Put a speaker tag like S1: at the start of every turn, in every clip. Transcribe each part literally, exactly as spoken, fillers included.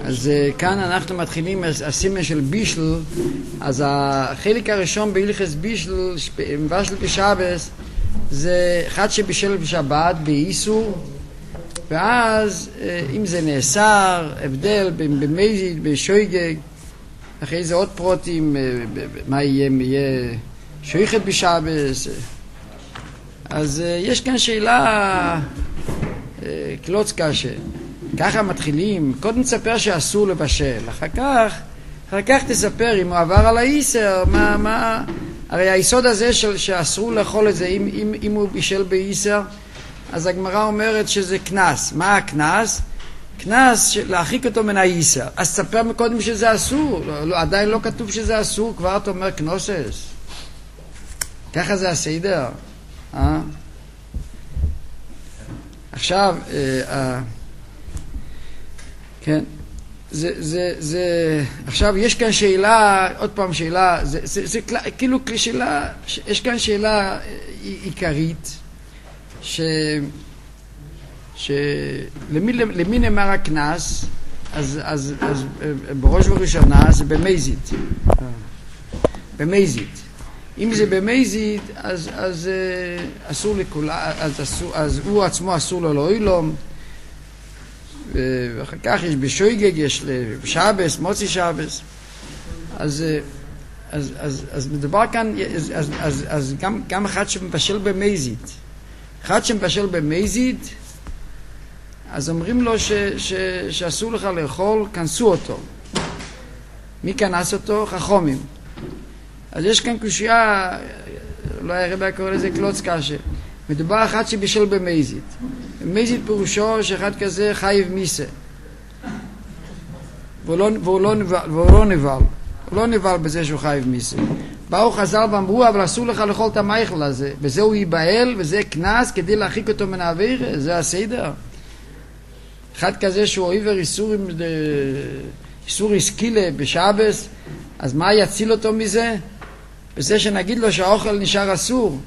S1: אז כאן אנחנו מתחילים הסימן של בישל. אז החלק הראשון בהלכות בישל, מבשל בשבת, זה אחד שבישל בשבת באיסור, ואז אם זה נאסר, הבדל במזיד, בשויגג, אחרי זה עוד פרוטים, מה יהיה, יהיה שויכת בשבת. אז יש כאן שאלה קלוץ קשה. ככה מתחילים, קודם תספר שאסור לבשל, אחר כך, אחר כך תספר אם הוא עבר על האיסר, מה, מה, הרי היסוד הזה של שאסור לאכול את זה, אם, אם, אם הוא בישל באיסר, אז הגמרא אומרת שזה כנס. מה הכנס? כנס להרחיק אותו מן האיסר. אז תספר מקודם שזה אסור, לא, עדיין לא כתוב שזה אסור, כבר אתה אומר כנוסס. ככה זה הסדר. אה? עכשיו, אה, כן, זה, זה, זה, עכשיו יש כאן שאלה, עוד פעם שאלה, זה, זה, זה, זה כאילו שאלה, יש כאן שאלה עיקרית, ש, ש, למי, למי נאמר הכנס, אז, אז, אז בראש ובראשונה זה במזיד, במזיד. אם זה במזיד, אז, אז אסור לכולה, אז, אסור, אז הוא עצמו אסור לו לא אילום, ואחר כך יש בשויגג, יש בשבס, מוצי שבס. אז, אז, אז, אז מדובר כאן, אז, אז, אז, אז גם, גם אחד שמבשל במזיד. אחד שמבשל במזיד, אז אומרים לו ש, ש, שאסור לך לאכול, כנסו אותו. מי כנס אותו? חכמים. אז יש כאן קושייה, אולי הרבה קורא לזה קלוץ קשה. מדובר אחד שבישל במזיד. במזיד פירושו שאחד כזה חייב מיסה. והוא לא, והוא לא נבל, והוא לא נבל. הוא לא נבל בזה שהוא חייב מיסה. באו חז"ל ואמרו, אבל אסור לך לאכול את המייכל הזה. בזה הוא ייבהל, וזה כנס כדי להרחיק אותו מן העבירה. זה הסדר. אחד כזה שהוא עיוור איסור, איסור הסקילה בשבס, אז מה יציל אותו מזה? בזה שנגיד לו שהאוכל נשאר אסור.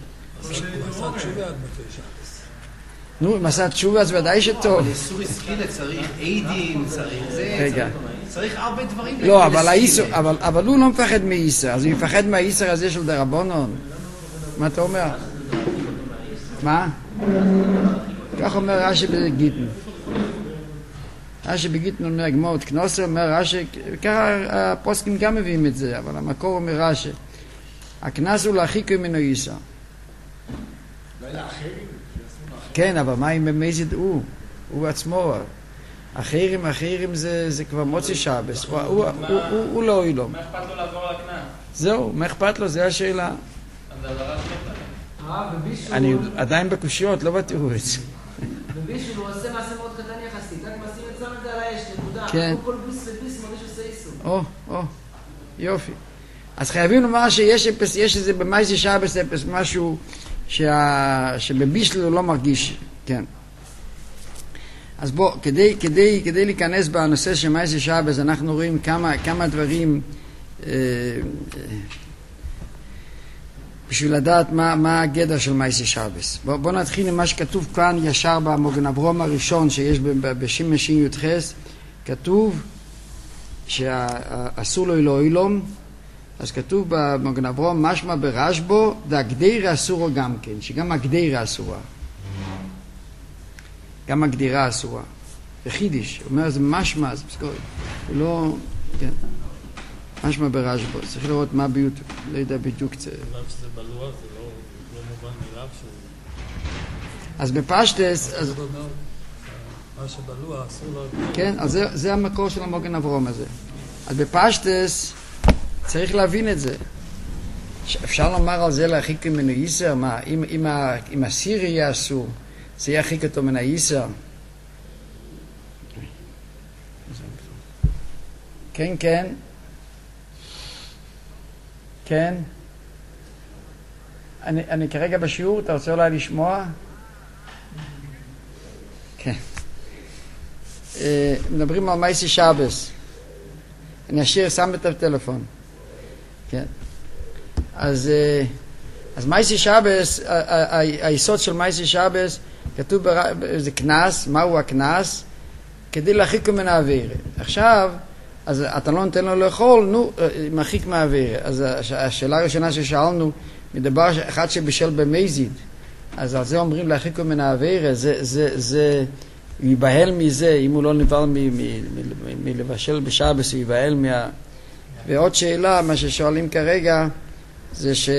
S1: נו, אם עשה תשובה אז ודאי שטוב.
S2: אבל איסור הסקילה צריך עדים, צריך זה,
S1: רגע.
S2: צריך הרבה דברים.
S1: לא, אבל האיסור, אבל, אבל הוא לא מפחד מאיסר, אז הוא מפחד מהאיסר הזה של דרבנון. מה אתה אומר? מה? כך אומר רש"י בגיטין. רש"י בגיטין אומר גמות כנוסר, אומר רש"י, ככה הפוסקים גם מביאים את זה, אבל המקור אומר רש"י. הכנס הוא להרחיק ממנו איסר. כן, אבל מה אם במזיד הוא? הוא עצמו. אחרים, אחרים זה, זה כבר מוצי שבס. הוא, הוא, הוא, הוא, הוא לא אילום.
S3: מה אכפת לו לעבור על הכנס?
S1: זהו, מה אכפת לו? זה השאלה.
S3: אז זה הדבר שלו.
S1: אני עדיין בקושיות, לא בתיאור את זה.
S4: בבישול הוא עושה מעשה מאוד קטן יחסית, רק מעשים את שם את זה על האש, נקודה.
S1: כן.
S4: כל ביס וביס מרגיש עושה איסור.
S1: או, או, יופי. אז חייבים לומר שיש יש איזה במייסי שבס משהו שה, שבבישל הוא לא מרגיש, כן. אז בוא, כדי, כדי, כדי להיכנס בנושא של מייסי שבס, אנחנו רואים כמה, כמה דברים אה, בשביל לדעת מה, מה הגדר של מייסי שבס. בוא, בוא נתחיל עם מה שכתוב כאן ישר במוגן אברום הראשון שיש בשים משין י"ח, כתוב שאסור לו אלוהי אילום, אז כתוב במוגן אברום משמע ברשב"ו דהגדירה אסורה גם כן, שגם הגדירה אסורה, גם הגדירה אסורה. בחידיש, הוא אומר זה משמע, זה בסקורי, הוא לא, כן, משמע ברשב"ו, צריך לראות מה בדיוק, לא יודע בדיוק זה.
S3: אבל שזה בלוע זה לא, לא מובן מאליו שזה...
S1: אז בפשטס, אז...
S3: מה שבלוע אסור לו...
S1: כן, אז זה, זה המקור של המוגן אברום הזה. אז בפשטס צריך להבין את זה. אפשר לומר על זה להרחיק ממנו איסר? מה, אם, אם, אם הסיר יהיה אסור, זה ירחיק אותו מן האיסר? כן, כן. כן. אני, אני כרגע בשיעור, אתה רוצה אולי לשמוע? כן. מדברים על מייסי שבס. אני אשאיר, שם את הטלפון. כן. אז, אז מייסי שבס, היסוד של מייסי שבס, כתוב, זה כנס, מהו הכנס? כדי להרחיק מן העבירה. עכשיו, אז אתה לא נותן לו לאכול, נו, מרחיק מהעבירה. אז השאלה הראשונה ששאלנו, מדבר אחד שבישל במזיד, אז על זה אומרים להרחיק מן העבירה, זה, זה, זה, הוא ייבהל מזה, אם הוא לא נבהל מלבשל בשבס, הוא ייבהל מה... ועוד שאלה, מה ששואלים כרגע, זה ש...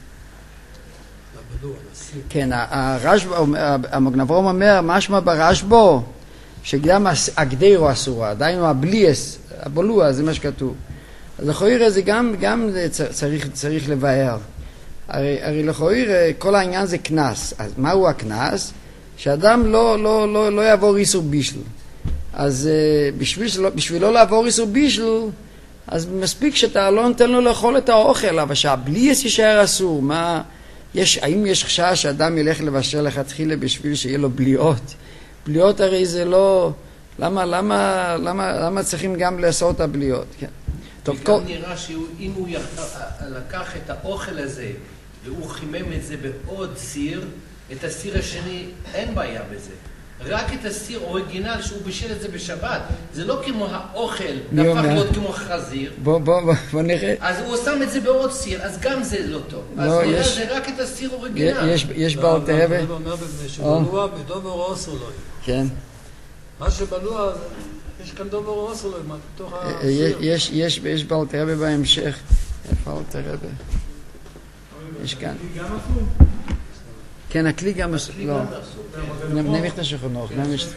S1: כן, הרשב"א, המגן אברהם אומר, משמע ברשב"א, שגם הגדרו אסורה, דהיינו הבליאס, הבולוע, זה מה שכתוב. אז לכאורה זה גם, גם זה צריך, צריך לבאר. הרי, הרי לכאורה כל העניין זה כנס. אז מהו הכנס? שאדם לא, לא, לא, לא יעבור איסור בישל. אז בשביל, בשביל לא לעבור איסור בישל, אז מספיק שאתה לא נותן לו לאכול את האוכל, אבל שהבליאס יישאר אסור. מה, יש, האם יש חשש שאדם ילך לבשל לכתחילה בשביל שיהיה לו בליעות? בליעות הרי זה לא... למה, למה, למה, למה צריכים גם לעשות את הבליעות? כן.
S2: טוב, כל... נראה שאם הוא יח... לקח את האוכל הזה והוא חימם את זה בעוד סיר, את הסיר השני אין בעיה בזה. רק את הסיר אוריגינל שהוא בישל את זה בשבת. זה לא כמו האוכל, נהפך להיות כמו חזיר.
S1: בוא, בוא, בוא, בוא נראה.
S2: אז הוא שם את זה בעוד סיר, אז גם זה לא טוב. אז
S1: לא,
S2: נראה
S1: יש...
S2: זה רק את הסיר אוריגינל.
S1: יש, יש בעל תהווה.
S3: הוא אומר שבלוע בדובר אוסר לו.
S1: כן.
S3: מה שבלוע, יש כאן דובר אוסר לו, בתוך הסיר.
S1: יש, יש, יש בעל תהווה בהמשך. איפה בעל תהווה? יש כאן. כן, הכלי גם אסור. לא. נמיך את השכונות.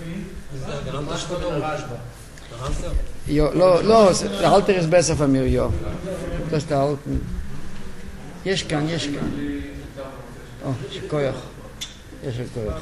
S1: לא, לא, אל תרס בסף אמיר, יו. יש כאן, יש כאן. או, יש כוח. יש כוח.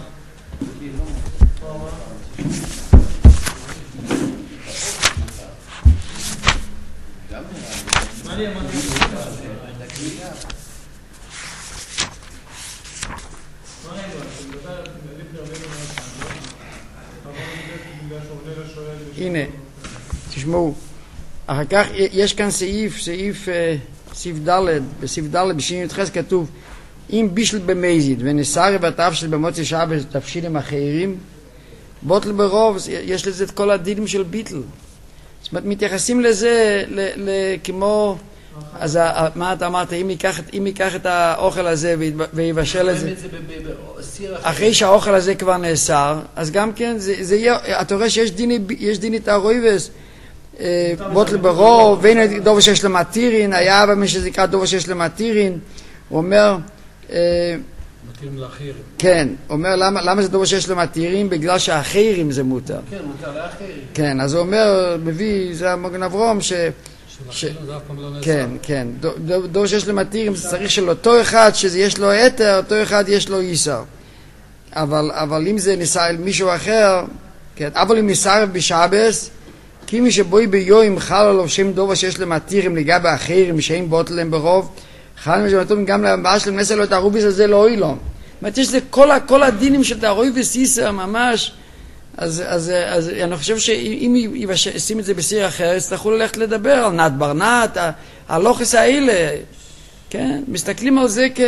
S1: הנה, תשמעו, אחר כך יש כאן סעיף, סעיף, סעיף ד', בסעיף ד' בשין י"ח כתוב, אם בישל במזיד ונסר בתבשל במוצאי שבת תבשילים אחרים, בוטל ברוב, יש לזה את כל הדינים של ביטל. זאת אומרת, מתייחסים לזה כמו, אז מה אתה אמרת, אם ייקח, אם ייקח את האוכל הזה ויבשל את זה, אחרי שהאוכל הזה כבר נאסר, אז גם כן, זה, זה יהיה, אתה רואה שיש דיני, יש דיני תערויבס, בוטל ברוב, ואין דובר שיש למתירין, היה במי שזה יקרא דובר שיש למתירין, הוא אומר,
S3: מתאים לאחרים.
S1: כן, הוא אומר, למה, למה זה דובר שיש למתירין? בגלל שהאחרים זה מותר.
S2: כן, מותר לאחרים.
S1: כן, אז הוא אומר, מביא, זה המגן אברהם, ש... ש... כן, כן, דור שיש למתירים זה צריך של אותו אחד שיש לו היתר, אותו אחד יש לו איסר, אבל, אבל אם זה ניסה אל מישהו אחר, כן, אבל אם ניסה בשבס, כי מי שבוי ביום חל עליו שם דור שיש למתירים לגבי אחרים שאין בוטל להם ברוב, חל משמעתו גם לבא שלהם נסה לו את הרוביס הזה לא אוי לו. זאת אומרת, יש זה כל, כל הדינים של הרוביס איסר ממש, אז, אז, אז אני חושב שאם ישים את זה בסיר אחר, יצטרכו ללכת לדבר על נת ברנת, הלוחס האלה, כן? מסתכלים על זה כ...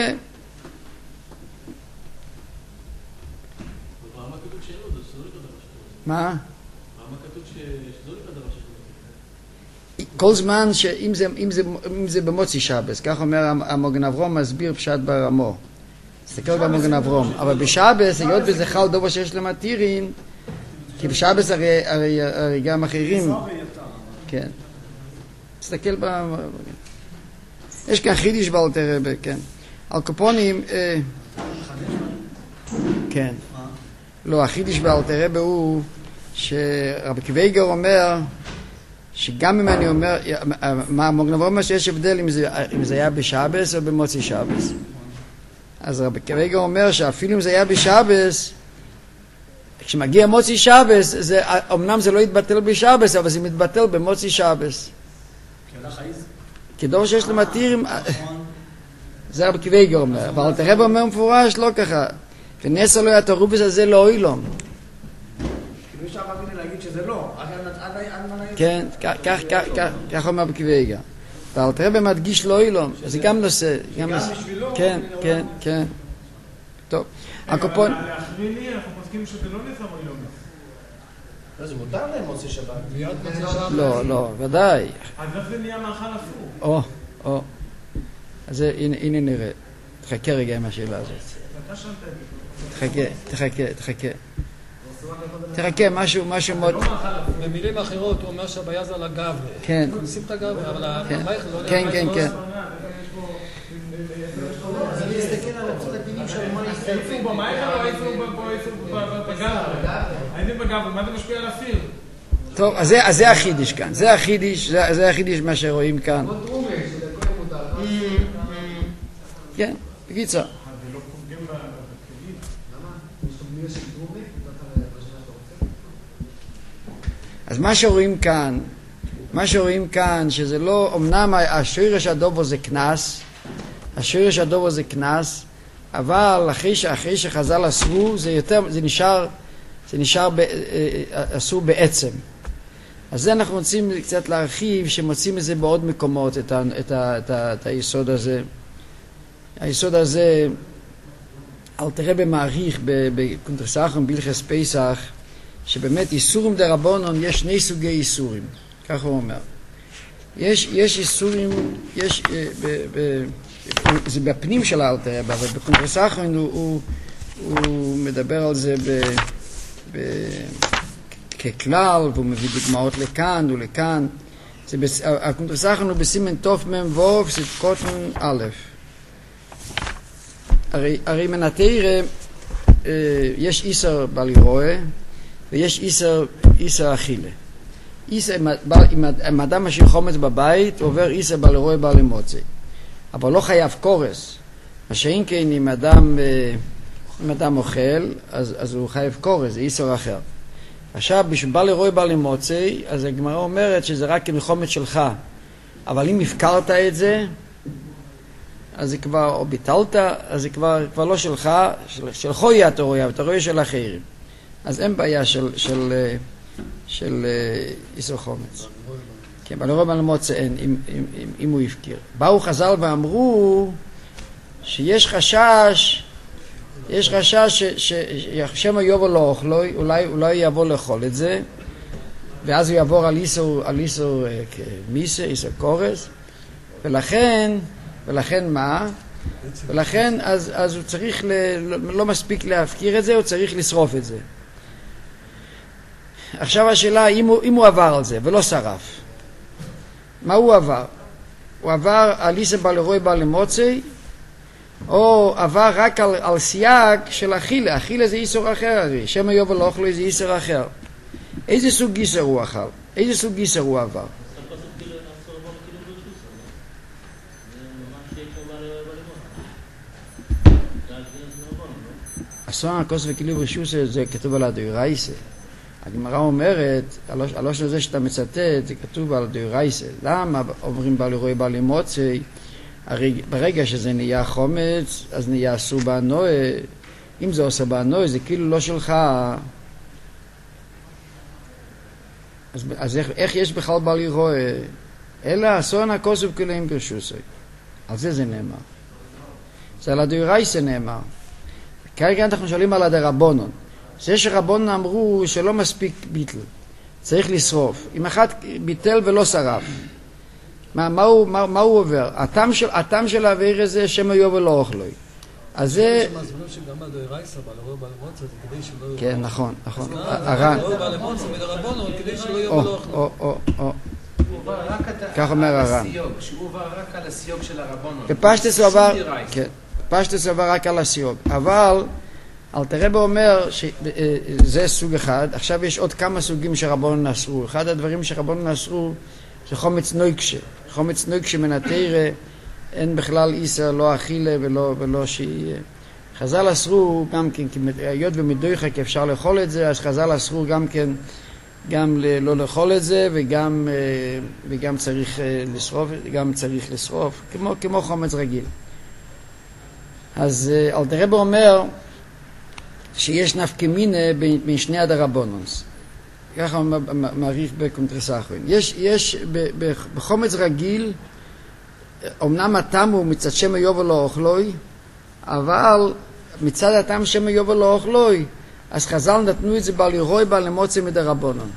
S1: מה? כל זמן שאם זה, אם זה, אם זה במוצאי שבס, כך אומר המגן אברהם מסביר פשט ברמו. תסתכל במגן אברהם. אבל בשבס, היות וזה חל דובר שיש למתירין, כי בשבס הרי, הרי, הרי גם אחרים, כן. תסתכל ב... יש כאן חידיש בעל תרבה, כן. על קופונים, אה... כן. לא, החידיש בעל תרבה הוא שרבי קוויגר אומר, שגם אם אני אומר, מה מגן אברהם אומר שיש הבדל אם זה, אם זה היה בשבס או במוצאי שבס. אז רבי קוויגר אומר שאפילו אם זה היה בשבס, כשמגיע מוצאי שבס, זה, אמנם זה לא יתבטל בשבס, אבל זה מתבטל במוצאי שבס. כדור שיש למתירים, זה רבי קוויגר אומר, אבל תראה אומר מפורש, לא ככה. ונסה לו את הרוביס הזה לא אוילום.
S5: כאילו יש הרבה מיני להגיד שזה לא,
S1: כן, כך אומר רבי קוויגר. אבל תראה במדגיש לא אוילום, זה גם נושא.
S5: גם בשבילו?
S1: כן, כן, כן. טוב.
S5: הקופון... לאחריני אנחנו פוסקים שזה לא נצא מוילום.
S2: לא, זה מותר להם מוצא שבת.
S3: מיד מוצא שבת.
S1: לא, לא, ודאי.
S5: אז איך זה נהיה מאכל אסור?
S1: או, או. אז זה, הנה, הנה נראה. תחכה רגע עם השאלה הזאת.
S5: אתה שמת את זה.
S1: תחכה, תחכה, תחכה. תחכה, משהו, משהו מאוד...
S3: במילים אחרות הוא אומר שהבעיה זה על הגב.
S1: כן.
S3: נשים את הגב, אבל המייך לא...
S1: כן, כן, כן.
S2: אני אסתכל על הצדדים של מה
S5: האיסור במייך או האיסור בגב? האיסור בגב, מה זה משפיע על הסיר?
S1: טוב, אז זה, אז זה החידיש כאן. זה החידיש, זה, זה החידיש מה שרואים כאן. כן, בקיצור. אז מה שרואים כאן, מה שרואים כאן, שזה לא, אמנם השורש הדובו זה כנס, השורש הדובו זה כנס, אבל אחרי, אחרי שחז"ל אסרו, זה יותר, זה נשאר, זה נשאר ב, אסור בעצם. אז זה אנחנו רוצים קצת להרחיב, שמוצאים את זה בעוד מקומות, את, ה, את, ה, את, ה, את היסוד הזה. היסוד הזה, אל תראה במעריך, בקונטרס אחרון, בהלכות פסח, שבאמת איסורים דרבנן, יש שני סוגי איסורים, כך הוא אומר. יש, יש איסורים, יש, ב, ב, זה בפנים של האלתר רבי, אבל בקונטרס אחרון הוא, הוא, הוא מדבר על זה ב, ב, ככלל, והוא מביא דוגמאות לכאן ולכאן. הקונטרס אחרון הוא בסימן תוף מם ווב, ספקותן א'. הרי, הרי מן התורה יש איסר בל ירואה ויש איסר, איסר אכילה. איסר, אם אדם משאיר חומץ בבית, עובר איסר בל ירואה בל ימוצא. אבל לא חייב קורס. מה שאין כן, אם אדם, אם אדם אוכל, אז, אז הוא חייב קורס, זה איסר אחר. עכשיו, בשביל בל ירואה בל ימוצא, אז הגמרא אומרת שזה רק עם חומץ שלך. אבל אם הפקרת את זה, אז זה כבר, או ביטלת, אז זה כבר, כבר לא שלך, של, שלך יהיה אתה רואה, אתה רואה של אחרים. אז אין בעיה של, של, של איסור חומץ. כן, אבל לא רוב מוצא אין, אם, אם, אם, אם הוא הפקיר. באו חז"ל ואמרו שיש חשש, יש חשש ששמא יבוא לא אוכלו, אולי, אולי יבוא לאכול את זה, ואז הוא יעבור על איסור, על איסור מיסה, איסור קורס, ולכן, ולכן מה? ולכן אז, אז הוא צריך, ל, לא מספיק להפקיר את זה, הוא צריך לשרוף את זה. עכשיו השאלה, אם הוא, אם הוא עבר על זה ולא שרף, מה הוא עבר? הוא עבר על איסר בל ירואה בל ימוצא, או עבר רק על, על סייג של אכילה. אכילה זה איסור אחר, שמא יבוא לא אוכלו זה איסור אחר. איזה סוג איסור הוא אכל? איזה סוג איסור הוא עבר? אסון הכוס וכלי ברשוס זה כתוב על הדאורייסה. הגמרא אומרת, הלושן הזה שאתה מצטט, זה כתוב על הדאורייסה. למה אומרים בל ירואה בל ימוצא? הרי ברגע שזה נהיה חומץ, אז נהיה אסור באנוה. אם זה עושה באנוה, זה כאילו לא שלך. אז, אז איך, איך יש בכלל בל ירואה? אלא אסון הכוס וכלי ברשוס. על זה זה נאמר. זה על הדאורייסה נאמר. כרגע אנחנו שואלים על הדרבנן. זה שרבנן אמרו שלא מספיק ביטל, צריך לשרוף. אם אחד ביטל ולא שרף, מה, מה, הוא, מה, מה הוא עובר? הטעם של, הטעם של העביר הזה שמא יבוא לא אוכלו. אז זה...
S3: שמסבירים שגם הדאורייסה בל ירואה בל ימוצא, זה כדי שלא יבוא...
S1: כן, נכון, נכון.
S3: הר"ן. בל ירואה בל ימוצא מדרבנן, כדי שלא יבוא לא אוכלו.
S1: או, או, או. כך אומר הר"ן.
S2: שהוא עבר רק על הסיוג של הרבנן.
S1: בפשטס הוא עבר... כן. פשטס עבר רק על הסיוג. אבל... אלתר רבי אומר שזה סוג אחד. עכשיו יש עוד כמה סוגים שרבנן אסרו. אחד הדברים שרבנן אסרו זה חומץ נויקשה. חומץ נויקשה מן התורה, אין בכלל איסר, לא אכילה ולא, ולא שיהיה. חז"ל אסרו גם כן, היות ומדויחק אפשר לאכול את זה, אז חז"ל אסרו גם כן, גם לא לאכול את זה, וגם, וגם צריך לשרוף, גם צריך לשרוף, כמו, כמו חומץ רגיל. אז אלתר רבי אומר, שיש נפקא מינה בין שני הדרבננס. ככה הוא מעריך בקונטרס אחרון. יש, יש בחומץ רגיל, אמנם הטעם הוא מצד שמא יבוא לא אוכלוי, אבל מצד הטעם שמא יבוא לא אוכלוי, אז חז"ל נתנו את זה בל ירוי בל למוצא מדרבנן.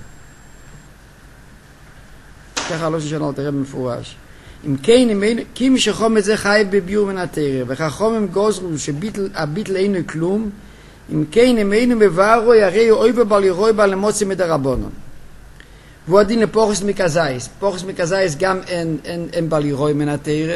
S1: ככה לא ששנה תראה במפורש. אם כן, כי מי שחומץ זה חי בביור מן התרא, וכחומם גוזרו שהביטל אינו כלום, אם כן, אם אינו מבארוי, הרי הוא אוי בבל ירוי בל למוצא מדרבנן. והוא הדין לפוחס מקזייס. פוחס מקזייס גם אין, אין, אין בל ירוי מן התרא.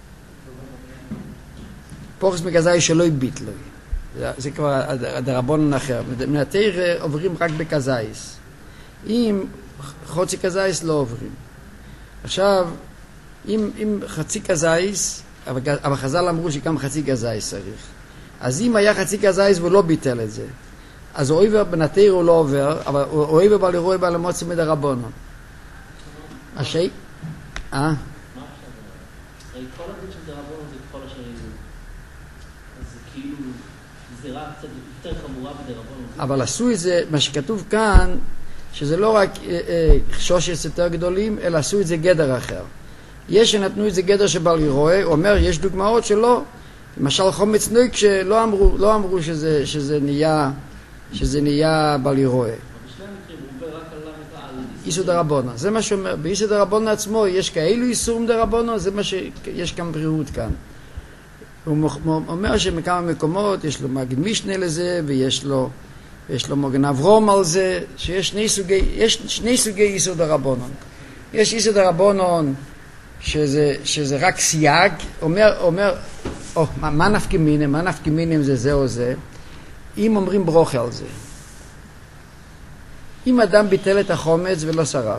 S1: פוחס מקזייס שלא הביט לו. זה, זה כבר הדרבנן אחר. מן התרא עוברים רק בקזייס. אם חוצי קזייס לא עוברים. עכשיו, אם, אם חצי קזייס, אבל, אבל חז"ל אמרו שגם חצי קזייס צריך. אז אם היה חצי קזייס והוא לא ביטל את זה, אז אויבר בנתיר הוא לא עובר, אבל אויבר בל ירוי בל למוצא מדרבנן. השי... אה?
S6: מה עכשיו? הרי כל הדין של דרבנן זה כל אשר יהיו. אז זה כאילו גזירה קצת יותר חמורה בדרבנן.
S1: אבל עשו את זה, מה שכתוב כאן, שזה לא רק שושס יותר גדולים, אלא עשו את זה גדר אחר. יש שנתנו את זה גדר שבל ירוי, הוא אומר, יש דוגמאות שלא. למשל חומץ נויק שלא אמרו, לא אמרו שזה, שזה נהיה, שזה נהיה בל ירוי.
S6: בשני המקרים הוא עובר רק על למד על
S1: איסור דרבנן. זה מה שאומר, באיסור דרבנן עצמו יש כאלו איסורים דרבנן, זה מה שיש כאן בריאות כאן. הוא אומר שמכמה מקומות יש לו מגד משנה לזה, ויש לו, יש לו מגן אברום על זה, שיש שני סוגי, יש שני סוגי איסור דרבנן. יש איסור דרבנן שזה, שזה רק סייג, אומר, אומר, או, מה, מה נפקא מינה? מה נפקא מינה אם זה זה או זה? אם אומרים ברוכה על זה. אם אדם ביטל את החומץ ולא שרף.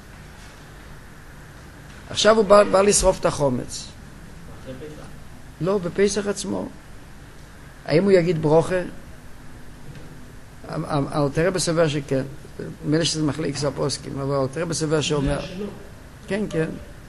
S1: עכשיו הוא בא, בא לשרוף את החומץ. לא, בפסח עצמו. האם הוא יגיד ברוכה? אל תראה בסבר שכן. מילא שזה מחליק ספוסקים, אבל אל תראה בסבר שאומר. כן, כן.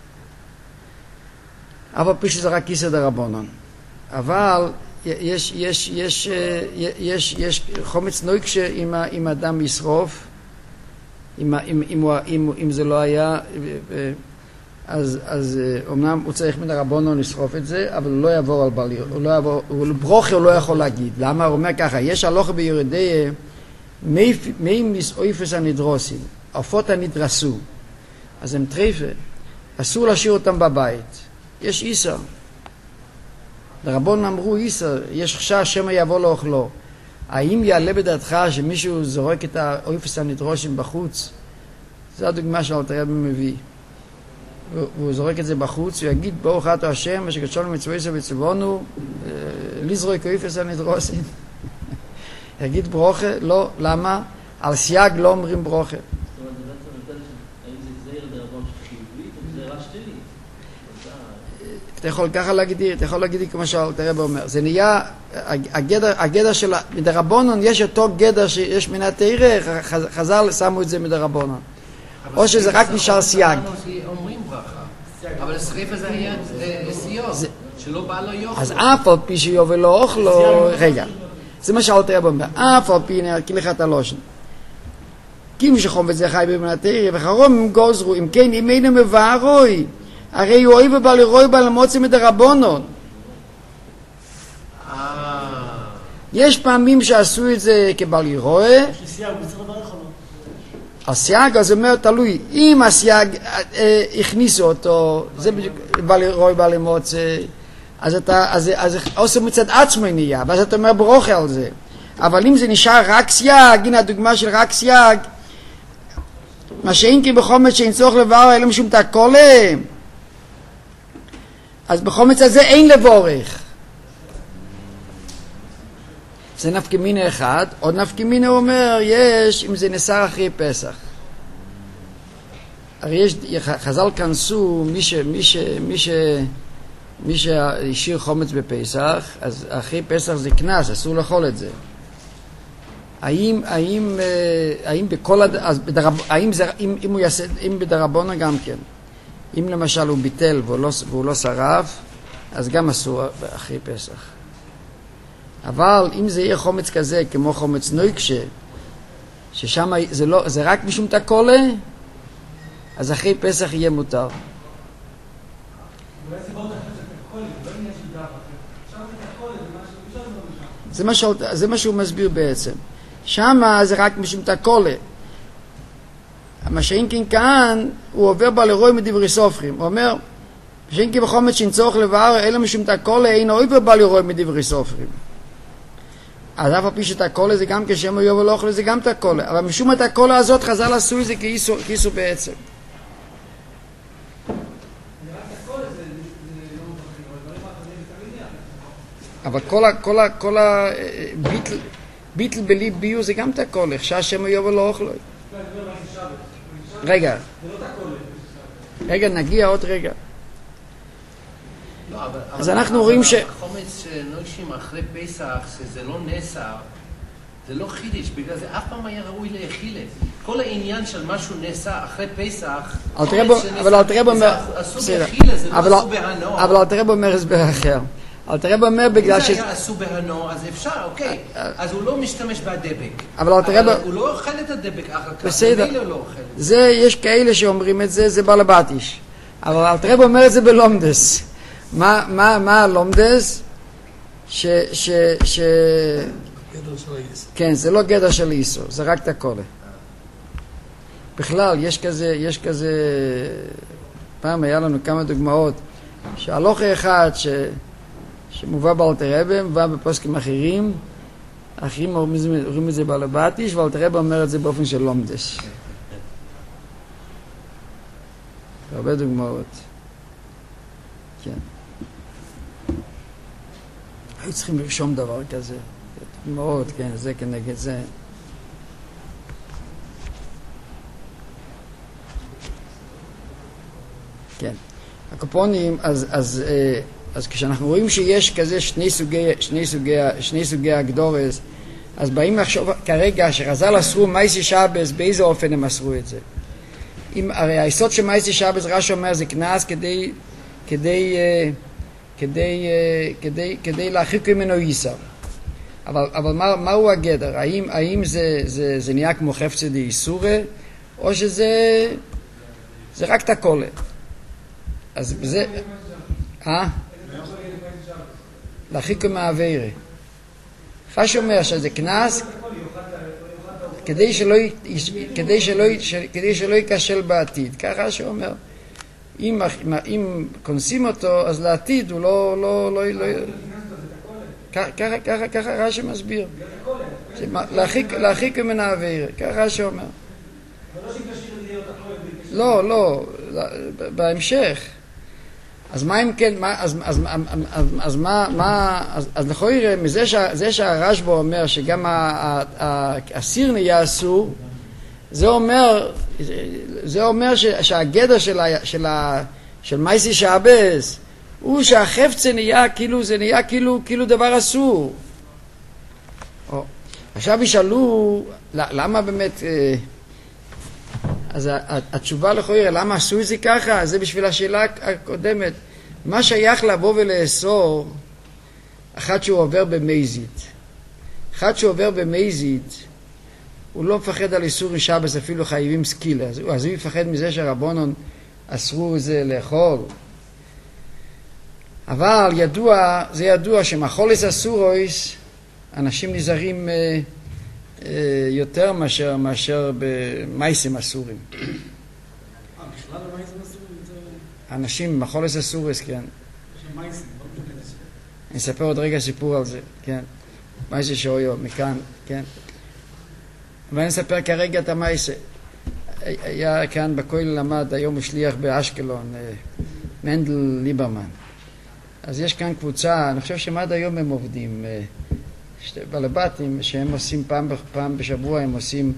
S1: אבל פי שזה רק איסור דרבנן. אבל יש, יש, יש, יש, יש חומץ נויק שאם האדם ישרוף, אם, אם, אם, אם, אם זה לא היה, אז, אז אמנם הוא צריך מן הרבנן לשרוף את זה, אבל הוא לא יעבור על בעלי, הוא לא יעבור, ברוכה הוא לא יכול להגיד. למה? הוא אומר ככה, יש הלוכה ביורדיה, מי מסעויפס הנדרוסים, עופות הנדרסו, אז הם טריפה, אסור להשאיר אותם בבית. יש איסר. הרבנן אמרו איסר, יש חשש שמא יבוא לאוכלו. האם יעלה בדעתך שמישהו זורק את האויפס הנדרושים בחוץ? זו הדוגמה של אלתר רבי מביא. והוא זורק את זה בחוץ, הוא יגיד ברוך אתה השם, אשר קדשנו מצוותיו וציוונו לזרוק אויפס הנדרושים. יגיד ברוכה? לא. למה? על סייג לא אומרים ברוכה. אתה יכול ככה להגדיר, אתה יכול להגדיר כמו שאלתר רבי אומר. זה נהיה, הגדר, הגדר של מדרבנן, יש אותו גדר שיש מן התרא, חז"ל שמו את זה מדרבנן. או שזה רק נשאר סייג.
S2: אומרים ברכה, אבל השריפה זה היה סיוג, שלא בא לו יאכלו.
S1: אז אף על פי שיובל לא אוכלו, רגע, זה מה שאלתר רבי אומר, אף על פי נערכי לך את הלושן. כי מי שחומץ זה חי מן התרא, וחרום הם גוזרו, אם כן, אם אינו מבארוי, הרי הוא אוהב בל ירוי בל למוצא מדרבנן. יש פעמים שעשו את זה כבל ירוי.
S7: יש לי סייג, הוא צריך לברך או לא?
S1: הסייג, אז אומר, תלוי. אם הסייג הכניסו אותו, זה בל ירוי בל למוצא, אז אתה, אז עושה מצד עצמו נהיה, ואז אתה אומר ברוכה על זה. אבל אם זה נשאר רק סייג, הנה הדוגמה של רק סייג, מה שאין כי בחומץ שאין צורך לברך, אלא משום תקולה, אז בחומץ הזה אין לבורך. זה נפקא מינה אחד. עוד נפקא מינה אומר, יש, אם זה נסר אחרי פסח. הרי יש, חז"ל כנסו, מי ש, מי ש, מי ש, מי שהשאיר חומץ בפסח, אז אחרי פסח זה כנס, אסור לאכול את זה. האם, האם, האם בכל, אז בדרב, האם זה, אם, אם הוא יעשה, אם בדרבנן גם כן. אם למשל הוא ביטל והוא לא, והוא לא שרף, אז גם אסור אחרי פסח. אבל אם זה יהיה חומץ כזה, כמו חומץ נויקשה, ששם זה, לא, זה רק משום תקולה, אז אחרי פסח יהיה מותר. זה מה, שהוא, זה מה שהוא מסביר בעצם. שמה זה רק משום תקולה. מה שאינקין כאן, הוא עובר בה לרוי מדברי סופרים. הוא אומר, שאינקין בחומת שינצורך לבאר, אלא משום תקולה, אין עובר בה לרוי מדברי סופרים. אז אף הפי שתקולה זה גם כשם היו ולא אוכלה, זה גם תקולה. אבל משום התקולה הזאת חז"ל עשו את זה כאיסו בעצם. אבל כל ה... כל ה... כל ה... ביטל, ביטל בלי ביו זה גם תקולה. שהשם היו ולא אוכלה. רגע. רגע, נגיע עוד רגע.
S2: לא, אבל,
S1: אז
S2: אבל,
S1: אנחנו
S2: אבל
S1: רואים ש...
S2: החומץ שנוישים אחרי פסח, שזה לא נסר, זה לא חידיש, בגלל זה אף פעם היה ראוי לאכילה. כל העניין של משהו נסר אחרי פסח,
S1: אבל אל תראה אומר...
S2: עשו באכילה, זה לא עשו בהנוע.
S1: אבל אל תראה אומר הסבר אחר. אל תראה אומר בגלל ש...
S2: אם זה היה עשו בהנוע, אז אפשר, אוקיי. אז הוא לא משתמש בדבק.
S1: אבל אל תראה...
S2: הוא לא אוכל את הדבק אחר כך.
S1: בסדר.
S2: לא אוכל.
S1: זה, יש כאלה שאומרים את זה, זה בלבטיש. אבל אל תראה אומר את זה בלומדס. מה, מה, מה הלומדס? ש... ש... ש...
S3: גדר של האיסו. כן,
S1: זה לא גדר של איסו, זה רק תקולה. בכלל, יש כזה, יש כזה... פעם היה לנו כמה דוגמאות, שהלוכה אחד ש... שמובא באלתר רבי, מובא בפוסקים אחרים, אחרים אומרים את זה בלבטיש, ואלתר רבי אומר את זה באופן של לומדס. הרבה דוגמאות. כן. היו צריכים לרשום דבר כזה. דוגמאות, כן, זה כנגד זה. כן. הקופונים, אז, אז, אז כשאנחנו רואים שיש כזה שני סוגי, שני סוגי, שני סוגי הגדורס, אז באים לחשוב כרגע שחז"ל אסרו מייסי שבס, באיזה אופן הם אסרו את זה? אם, הרי היסוד של מייסי שבס, רש"י אומר, זה כנס כדי, כדי, כדי, כדי, כדי להרחיק ממנו איסר. אבל, אבל מה, מהו הגדר? האם, האם זה, זה, זה נהיה כמו חפצה די איסורה, או שזה, זה רק תקולה? אז זה, אה? להרחיק מהעבירה. רש"י אומר שזה כנס, כדי שלא, כדי שלא, כדי שלא ייכשל בעתיד. ככה שאומר, אם, אם כונסים אותו, אז לעתיד הוא לא, לא, לא, לא, ככה, ככה, ככה רש"י מסביר. להרחיק מן העבירה. ככה שאומר. לא, לא, בהמשך. אז מה אם כן, אז, אז, אז, אז מה, מה, אז, אז לכאורה, מזה שה, זה שהרשב"א אומר שגם הסיר נהיה אסור, זה אומר, זה אומר ש, שהגדר של, ה, של, ה, של מייסי שבס, הוא שהחפצה נהיה כאילו, זה נהיה כאילו, כאילו דבר אסור. או, עכשיו ישאלו, למה באמת, אז התשובה לכאורה, למה עשו את זה ככה? זה בשביל השאלה הקודמת. מה שייך לבוא ולאסור, אחד שהוא עובר במייזית. אחד שהוא עובר במייזית, הוא לא מפחד על איסור שבס, אפילו חייבים סקילה. אז, אז הוא יפחד מזה שהרבונון אסרו זה לאכול. אבל ידוע, זה ידוע שמחולס אסורויס, אנשים נזהרים אה, אה, יותר מאשר, מאשר במייסים אסורים.
S3: אה, בכלל במייסים אסורים?
S1: אנשים, מחולס אסוריס, כן.
S3: מייסים,
S1: אני אספר עוד רגע סיפור על זה, כן. מייסי שאויו, מכאן, כן. ואני אספר כרגע את המייסי. היה כאן בכולל למד, היום הוא שליח באשקלון, מנדל ליברמן. אז יש כאן קבוצה, אני חושב שמד היום הם עובדים, שתי בלבטים, שהם עושים פעם, פעם בשבוע, הם עושים,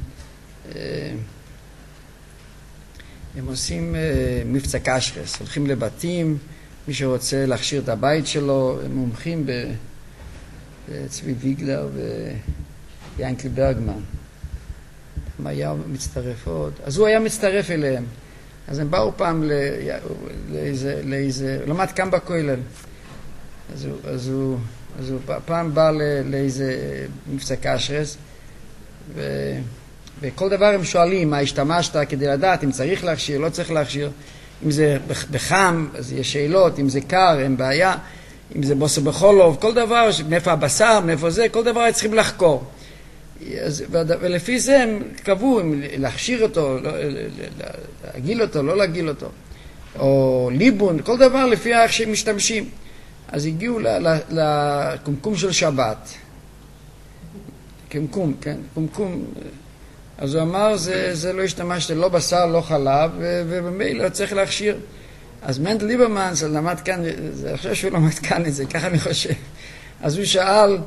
S1: הם עושים מבצע קשרס, הולכים לבתים, מי שרוצה להכשיר את הבית שלו, הם מומחים בצבי ויגלר ויאנקל ברגמן. מה היה מצטרף עוד? אז הוא היה מצטרף אליהם. אז הם באו פעם לאיזה, לאיזה, למד כאן בכולל. אז הוא, אז הוא, אז הוא פעם בא לאיזה מבצע קשרס, ו, וכל דבר הם שואלים מה השתמשת כדי לדעת אם צריך להכשיר, לא צריך להכשיר. אם זה בחם, אז יש שאלות, אם זה קר, אין בעיה. אם זה בוסר בחולוב, כל דבר, מאיפה הבשר, מאיפה זה, כל דבר צריכים לחקור. אז, ולפי זה הם קבעו אם להכשיר אותו, לא, להגיל אותו, לא להגיל אותו, או ליבון, כל דבר לפי איך שהם משתמשים. אז הגיעו לקומקום של שבת. קומקום, כן, קומקום. אז הוא אמר, זה, זה לא השתמשת, לא בשר, לא חלב, ובמילא צריך להכשיר. אז מנדל ליברמן למד כאן, אני חושב שהוא למד כאן את זה, ככה אני חושב. אז הוא שאל,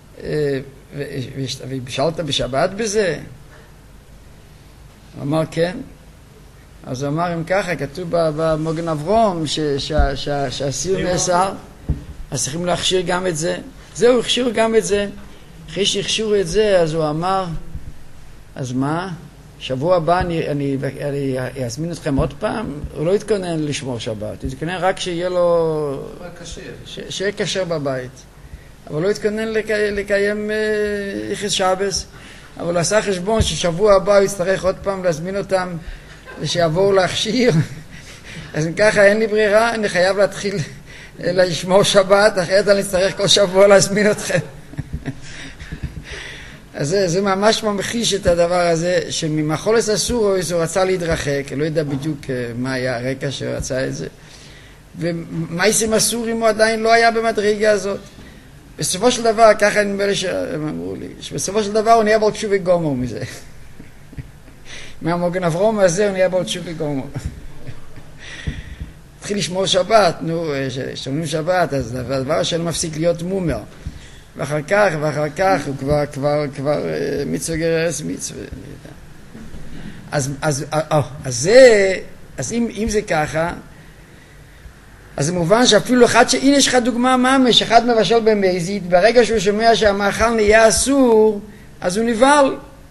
S1: ושאלת בשבת בזה? הוא אמר כן. אז הוא אמר אם ככה, כתוב במוגן אברום שהסיר נאסר, אז צריכים להכשיר גם את זה. זהו, הכשירו גם את זה. אחרי שהכשירו את זה, אז הוא אמר, אז מה? שבוע הבא אני, אני, אני אזמין אתכם עוד פעם? הוא לא התכונן לשמור שבת, הוא התכונן רק שיהיה לו... ש, שיהיה כשר בבית. אבל לא התכונן לק... לקיים יחס שבס. אבל הוא עשה חשבון ששבוע הבא הוא יצטרך עוד פעם להזמין אותם ושיבואו להכשיר. אז אם ככה אין לי ברירה, אני חייב להתחיל לשמור שבת, אחרת אני אצטרך כל שבוע להזמין אתכם. אז זה, זה ממש ממחיש את הדבר הזה, שממחולס אסורויס הוא רצה להתרחק, לא יודע בדיוק מה היה הרקע שרצה את זה. ומייסים אסורים הוא עדיין לא היה במדרגה הזאת. בסופו של דבר, ככה נדמה לי שהם אמרו לי, שבסופו של דבר הוא נהיה בו תשובי גומר מזה. מהמוגן אברום הזה הוא נהיה בו תשובי גומר. התחיל לשמור שבת, נו, שומעים שבת, אז הדבר שלו מפסיק להיות מומר. ואחר כך, ואחר כך, הוא כבר, כבר, כבר מצווה גרס מצווה. אז, אז, אז, אז זה, אז אם, אם זה ככה, אז זה מובן שאפילו אחד, שהנה יש לך דוגמה ממש, אחד מבשל במזיד, ברגע שהוא שומע שהמאכל נהיה אסור, אז הוא נבהל.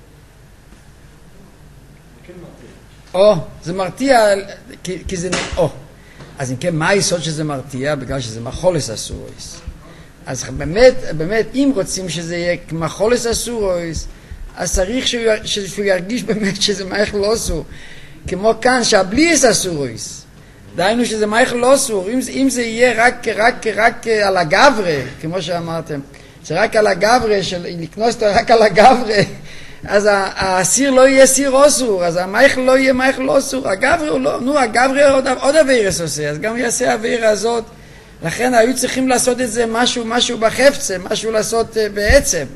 S1: או, זה מרתיע, כי, כי זה, או. אז אם כן, מה היסוד שזה מרתיע? בגלל שזה מחולס אסורויס. אז באמת, באמת, אם רוצים שזה יהיה מחולס אסורויס, אז צריך שהוא, שהוא ירגיש באמת שזה מייכל לא אסור. כמו כאן, שהבליס אסורויס. דהיינו שזה מייכל לא אסור. אם, אם זה יהיה רק, רק, רק על הגברה, כמו שאמרתם, זה רק על הגברה, של, לקנוס אותו רק על הגברה, אז הסיר לא יהיה סיר אסור, אז המייכל לא יהיה מייכל לא אסור. הגברה הוא לא, נו, הגברה עוד, עוד אבירס עושה, אז גם יעשה האווירה הזאת. לכן היו צריכים לעשות את זה משהו, משהו בחפצה, משהו לעשות uh, בעצם.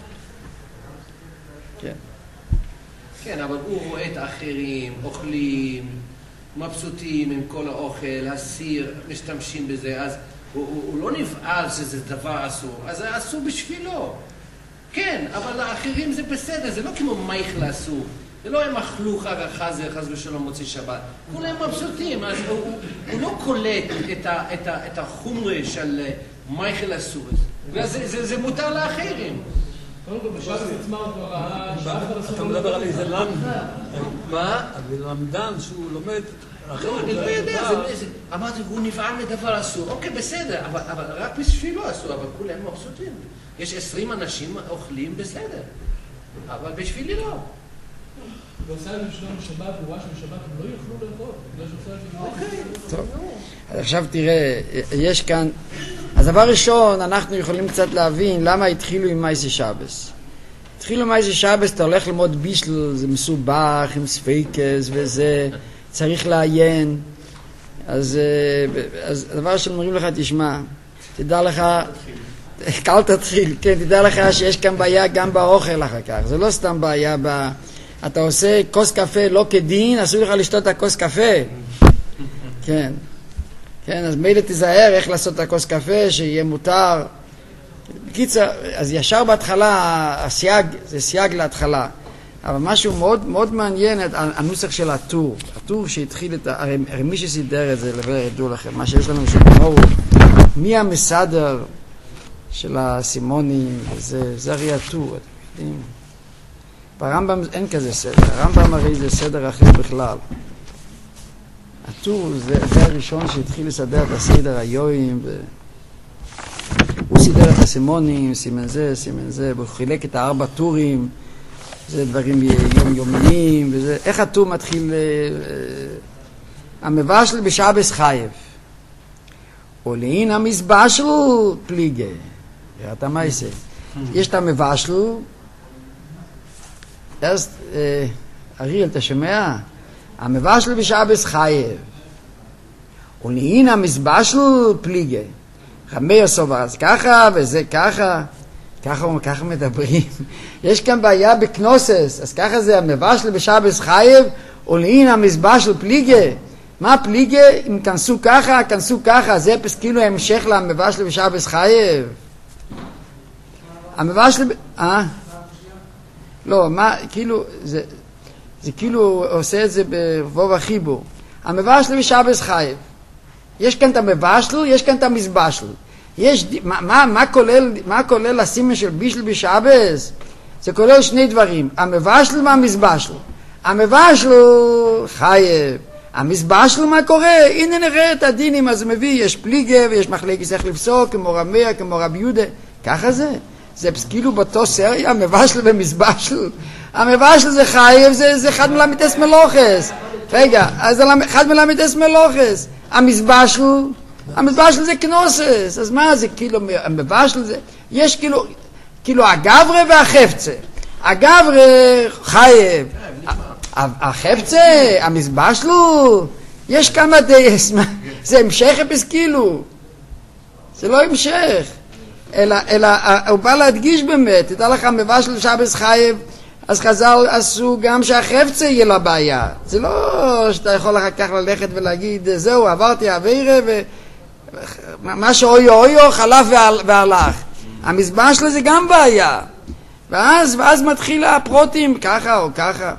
S1: כן.
S2: כן, אבל הוא רואה את האחרים, אוכלים, מבסוטים עם כל האוכל, הסיר, משתמשים בזה, אז הוא, הוא, הוא לא נבעל שזה דבר אסור, אז זה אסור בשבילו. כן, אבל לאחרים זה בסדר, זה לא כמו מייכל אסור. זה לא הם אכלו חג החזר, חס ושלום מוציא שבת. כולם מבסוטים, אז הוא, הוא, הוא לא קולט את, ה, את, ה, את החומרה של מייכל אסור. זה, זה, זה מותר לאחרים.
S3: אתה מדבר על איזה למד.
S2: מה?
S3: על למדן שהוא לומד.
S2: לא, אני לא יודע. אמרתי, הוא נבעל מדבר אסור. אוקיי, בסדר, אבל רק בשבילו אסור, אבל כולם מבסוטים. יש עשרים אנשים אוכלים בסדר, אבל בשבילי לא.
S5: ועושה להם שלום בשבת, הוא רואה שבשבת הם לא יוכלו לאכול, בגלל שעושה להם
S1: שבבת. טוב, אז עכשיו תראה, יש כאן, אז דבר ראשון, אנחנו יכולים קצת להבין למה התחילו עם מייסי שבס. התחילו עם מייסי שבס, אתה הולך ללמוד בישל, זה מסובך, עם ספייקס וזה, צריך לעיין. אז, אז הדבר ראשון אומרים לך, תשמע, תדע לך, קל תתחיל, כן, תדע לך שיש כאן בעיה גם באוכל אחר כך, זה לא סתם בעיה ב... אתה עושה כוס קפה לא כדין, אסור לך לשתות את הכוס קפה. כן. כן, אז מילא תיזהר איך לעשות את הכוס קפה, שיהיה מותר. בקיצר, אז ישר בהתחלה, הסייג, זה סייג להתחלה. אבל משהו מאוד, מאוד מעניין, הנוסח של הטור. הטור שהתחיל את, הרי, הרי מי שסידר את זה, ידעו לכם, מה שיש לנו שכמוהו, מי המסדר של הסימונים, זה, זה הרי הטור, אתם יודעים. ברמב"ם אין כזה סדר, הרמב"ם הרי זה סדר אחר בכלל. הטור זה, זה הראשון שהתחיל לסדר את הסדר היואים, ו... הוא סידר את הסימונים, סימן זה, סימן זה, הוא חילק את הארבע טורים, זה דברים יומיומיים, וזה, איך הטור מתחיל, המבשל בשבס חייב, עולין המזבשל פליגה, ראית מה יעשה? יש את המבשל, erst, äh, Ariel, אתה שומע? המבשל בשבס חייב. ולהין המזבשל פליגה. רמי הסובר, אז ככה וזה ככה. ככה, ככה מדברים. יש כאן בעיה בקנוסס, אז ככה זה המבשל בשבס חייב, ולהין המזבשל פליגה. מה פליגה? אם כנסו ככה, כנסו ככה. זה כאילו המשך למבשל בשבס חייב. המבשל... אה? לא, מה, כאילו, זה, זה כאילו עושה את זה בבוב החיבור. המבשל בשבס חייב. יש כאן את המבשל, יש כאן את המזבשל. יש, מה, מה, מה כולל, מה כולל הסימן של בישל בשבס? זה כולל שני דברים, המבשל והמזבשל. המבשל חייב. המזבשל מה קורה? הנה נראה את הדינים, אז מביא, יש פליגה ויש מחלקת איך לפסוק, כמו רמיה, כמו רבי יהודה. ככה זה. זה כאילו באותו סריה, מבשל ומזבשל. המבשל זה חייב, זה, זה אחד מלמידס מלוכס. רגע, אז אחד מלמידס מלוכס. המזבשל, המזבשל זה כנוסס. אז מה זה כאילו, המבשל זה, יש כאילו, כאילו הגברה והחפצה. הגברה חייב. החפצה, המזבשל, יש כמה דייס, זה המשך אפס כאילו. זה לא המשך. אלא, אלא, הוא בא להדגיש באמת, תדע לך, מבשל שבס חייב, אז חז"ל עשו גם שהחפצה יהיה לה בעיה. זה לא שאתה יכול אחר כך ללכת ולהגיד, זהו, עברתי עבירה, ומה שאויו אויו חלף והלך. המזבשל זה גם בעיה. ואז, ואז מתחיל הפרוטים, ככה או ככה.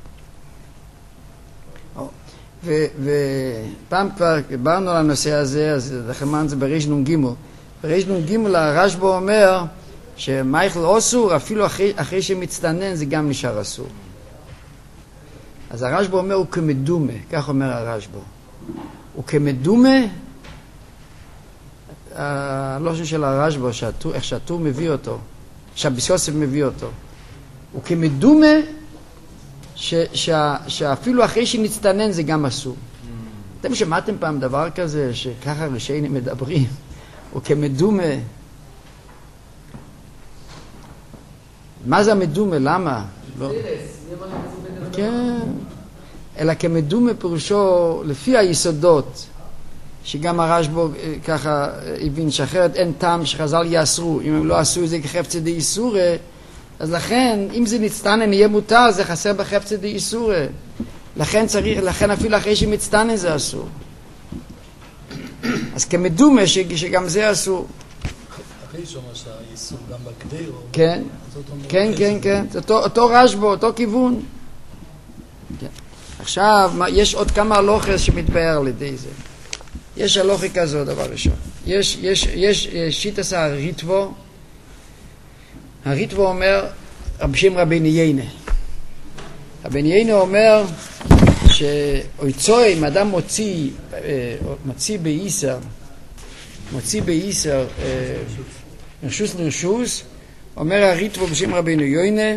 S1: ופעם כבר דיברנו על הנושא הזה, אז לכן זה בריש נון גימל. בריש נון גימל הרשב"א אומר שמייכל אסור, אפילו אחרי, אחרי שמצטנן זה גם נשאר אסור. אז הרשב"א אומר הוא כמדומה, כך אומר הרשב"א. הוא כמדומה, הלושן של הרשב"א, שהטור, איך שהטור מביא אותו, שהביס יוסף מביא אותו. הוא כמדומה, ש, שה, שאפילו אחרי שנצטנן זה גם אסור. אתם שמעתם פעם דבר כזה, שככה רשעים מדברים, או כמדומה. מה זה המדומה? למה? לא. כן. אלא כמדומה פירושו לפי היסודות, שגם הרשב"א ככה הבין שאחרת אין טעם שחז"ל יאסרו. אם הם לא עשו את זה כחפצה דאיסורא, אז לכן, אם זה נצטנן יהיה מותר, זה חסר בחפצה דאיסורא. לכן צריך, לכן אפילו אחרי שמצטנן זה אסור. אז כמדומה שגם זה אסור.
S7: אחרי שומע שהאיסור גם בקדרו.
S1: כן, כן, כן, כן. זה אותו, אותו רשב"א, אותו כיוון. כן. עכשיו, יש עוד כמה הלוכס שמתבאר על ידי זה. יש הלוכי כזו, דבר ראשון. יש, יש, יש שיטס הריטבו. הריטבו אומר, בשם רבי ניינה. רבי ניינה אומר שאויצוי, אם אדם מוציא, מוציא באיסר, מוציא באיסר, נרשוס נרשוס, אומר הריטבו בשם רבי ניינה,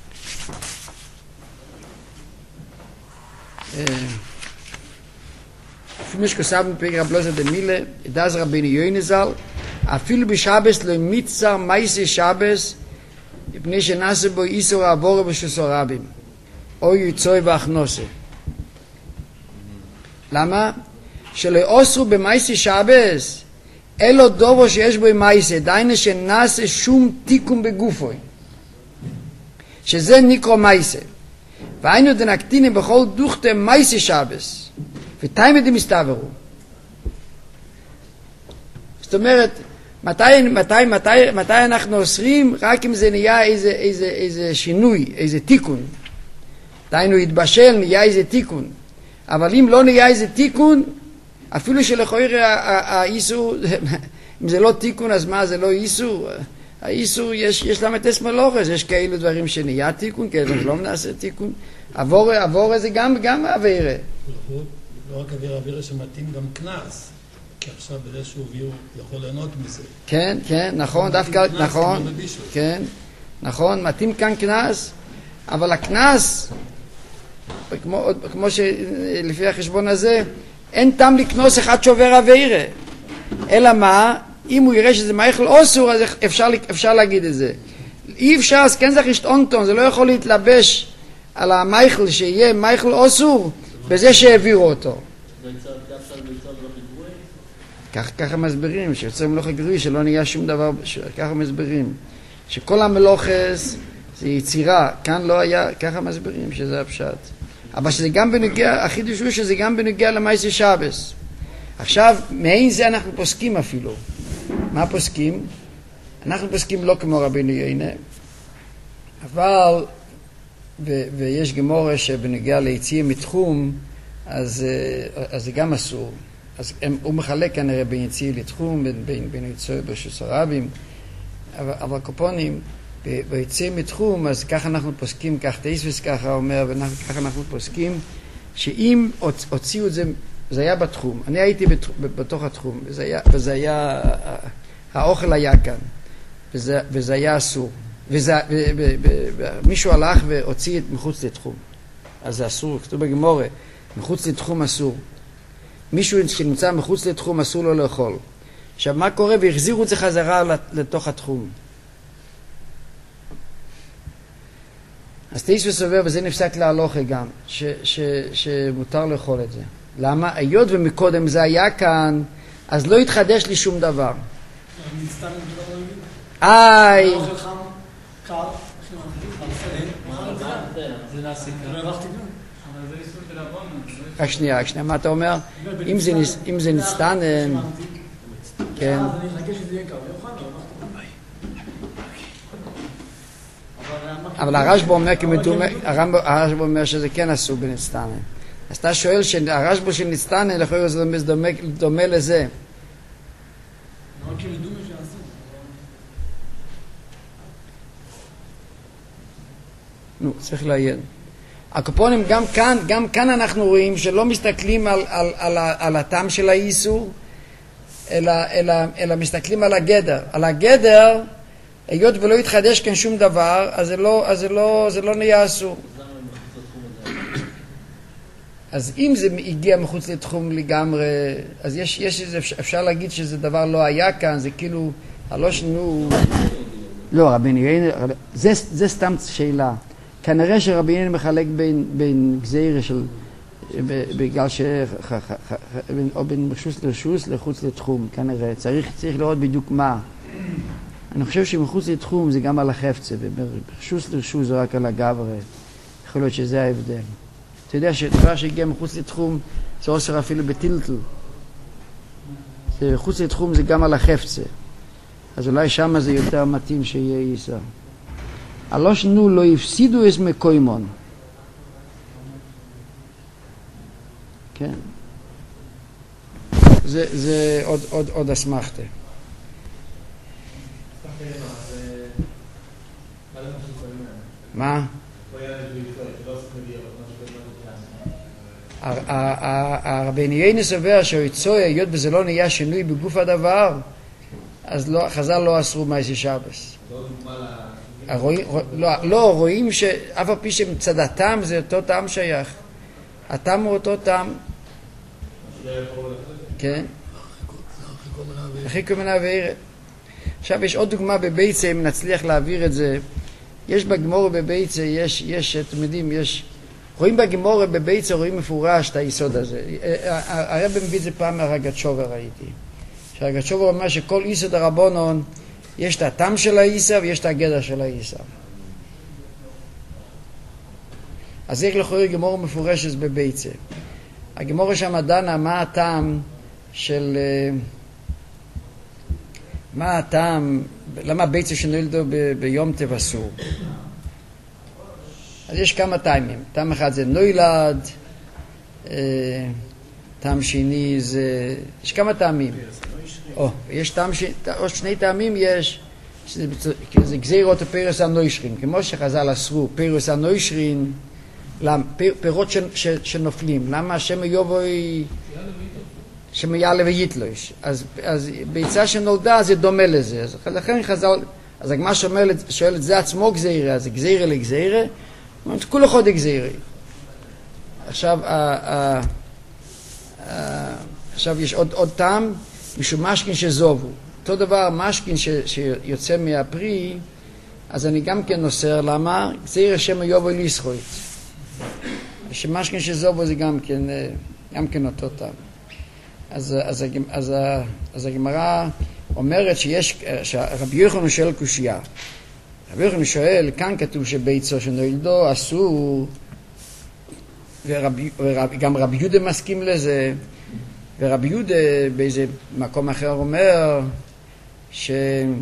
S1: אפילו שכוסב מפרק רב לוזר דמילה, דאז רבי ניינה ז"ל, אפילו בשבס לא מיצר מייסי שבס, מפני שנעשה בו איסור העבורה בשוסו רבים, או יצוי והכנוסה. למה? שלא אוסרו במייסי שבס, אלו דובו שיש בו מייסי, דיינה שנעשה שום תיקון בגופוי, שזה נקרו מייסי. והיינו דנקטינים בכל דוכתם מייסי שבס, ותיימא דמסתברו. זאת אומרת, מתי, מתי, מתי, מתי אנחנו אוסרים? רק אם זה נהיה איזה, איזה, איזה שינוי, איזה תיקון. דיינו התבשל, נהיה איזה תיקון. אבל אם לא נהיה איזה תיקון, אפילו שלכאורה האיסור, אם זה לא תיקון, אז מה, זה לא איסור? האיסור, יש, יש להם את אסמלוכס, יש כאלו דברים שנהיה תיקון, כאלו לא מנעשה תיקון. עבור, עבור זה גם, גם עבירה.
S7: לא רק עבירה, עבירה שמתאים גם כנס. כי עכשיו בזה שהוא הביאו יכול ליהנות מזה.
S1: כן, כן, נכון, דווקא, נכון, כן, נכון, מתאים כאן כנס, אבל הכנס, כמו, כמו שלפי החשבון הזה, אין טעם לקנוס אחד שובר עבירה. אלא מה? אם הוא יראה שזה מייכל אוסור, אז אפשר, אפשר להגיד את זה. אי אפשר, אז כן זה חשטונטון, זה לא יכול להתלבש על המייכל, שיהיה מייכל אוסור, בזה שהעבירו אותו. ככה מסבירים, שיוצר מלוך הגרוי, שלא נהיה שום דבר, ככה מסבירים. שכל המלוכס זה יצירה, כאן לא היה, ככה מסבירים שזה הפשט. אבל שזה גם בנוגע, החידוש הוא שזה גם בנוגע למעשה שבס. עכשיו, מעין זה אנחנו פוסקים אפילו. מה פוסקים? אנחנו פוסקים לא כמו רבינו יוינה, אבל, ו, ויש גמורה שבנוגע ליציאה מתחום, אז, אז זה גם אסור. אז הם, הוא מחלק כנראה בין יציאה לתחום, בין, בין, בין יציאה ברשות הרבים, אבל, אבל קופונים, ביציאה מתחום, אז ככה אנחנו פוסקים, כך תאיסווס ככה אומר, וככה אנחנו פוסקים, שאם הוציאו את זה, זה היה בתחום, אני הייתי בתוך התחום, וזה היה, וזה היה, האוכל היה כאן, וזה, וזה היה אסור, וזה, ו, ו, ו, ו, מישהו הלך והוציא את מחוץ לתחום, אז זה אסור, כתוב בגמורה, מחוץ לתחום אסור, מישהו שנמצא מחוץ לתחום אסור לו לאכול. עכשיו מה קורה? והחזירו את זה חזרה לתוך התחום. אז תאיס וסובר, וזה נפסק להלוכה גם, ש, ש, שמותר לאכול את זה. למה? היות ומקודם זה היה כאן, אז לא יתחדש לי שום דבר. איי! רק שנייה, רק שנייה, מה אתה אומר? אם זה נסתנן, כן. אבל הרשב"א אומר, הרשב"א אומר שזה כן אסור בנסתנן. אז אתה שואל שהרשב"א של נסתנן, לכאורה זה דומה לזה. נו, צריך לעיין. הקופונים גם כאן, גם כאן אנחנו רואים שלא מסתכלים על, על, על, על הטעם של האיסור, אלא, אלא, אלא מסתכלים על הגדר. על הגדר, היות ולא יתחדש כאן שום דבר, אז זה לא, אז זה לא, זה לא נהיה אסור. אז אם זה הגיע מחוץ לתחום לגמרי, אז יש, יש איזה, אפשר להגיד שזה דבר לא היה כאן, זה כאילו, הלא שנו... לא, רבינו יוינה, זה, זה סתם שאלה. כנראה שרבי יוינה מחלק בין, בין גזירה של, בגלל ש... או בין רשוס לרשוס לחוץ לתחום, כנראה. צריך, צריך לראות בדיוק מה. אני חושב שמחוץ לתחום זה גם על החפצה, וברשוס לרשוס זה רק על הגברה. יכול להיות שזה ההבדל. אתה יודע שדבר שהגיע מחוץ לתחום זה אוסר אפילו בטילטל. מחוץ לתחום זה גם על החפצה. אז אולי שם זה יותר מתאים שיהיה איסר. הלוש נו לא יפסידו את מקוימון. כן. זה, זה עוד, עוד, עוד אסמכתה. מה? הרבינו יוינה סובר שהיצוי, היות וזה לא נהיה שינוי בגוף הדבר, אז חז"ל לא אסרו מעשה שבס. לא, רואים שאף על פי שמצד הטעם זה אותו טעם שייך. הטעם הוא אותו טעם. כן? הרחיקו מן העבירה. עכשיו יש עוד דוגמה בביצה, אם נצליח להעביר את זה. יש בגמורה בביצה, יש, יש, אתם יודעים, יש... רואים בגמורה בביצה, רואים מפורש את היסוד הזה. הרב מביא את זה פעם מהרגצ'ובר ראיתי. שהרגצ'ובר אומר שכל יסוד הרבונון, יש את הטעם של האיסר ויש את הגדר של האיסר. אז איך לכאורה גמורה מפורשת בביצה. הגמורה שם דנה מה הטעם של... מה הטעם, למה ביצה שנולדו ב- ביום טב אסור? אז יש כמה טעמים. טעם אחד זה נוילד, אה, טעם שני זה... יש כמה טעמים. או, יש טעם ש... או שני טעמים יש, שזה, זה גזירות פירוס הנוישרין. כמו שחז"ל אסרו, פירוס הנוישרין, למ, פיר, פירות ש, ש, שנופלים. למה השם יובוי... שמיילה ויתלוש. אז, אז ביצה שנולדה זה דומה לזה. אז לכן חז"ל, אז הגמרא שואל את זה עצמו גזירה, אז גזירה לגזירה, אומרת, כולו חוד גזירה. עכשיו, ה, ה, ה, עכשיו יש עוד, עוד טעם, משום משכין שזובו. אותו דבר, משכין ש, שיוצא מהפרי, אז אני גם כן נוסר, למה? גזירה שם יובוי לישחוית. שמשכין שזובו זה גם כן, גם כן אותו טעם. אז, אז, אז, אז הגמרא אומרת שיש, שרבי יוחנן שואל קושייה. רבי יוחנן שואל, כאן כתוב שביצו שנולדו אסור, וגם רבי יהודה מסכים לזה, ורבי יהודה באיזה מקום אחר אומר ש...